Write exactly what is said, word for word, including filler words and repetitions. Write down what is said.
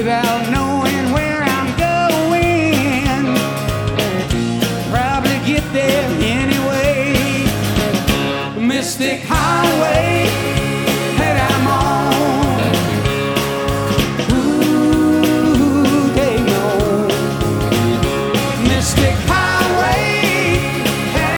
without knowing where I'm going. Probably get there anyway. Mystic Highway.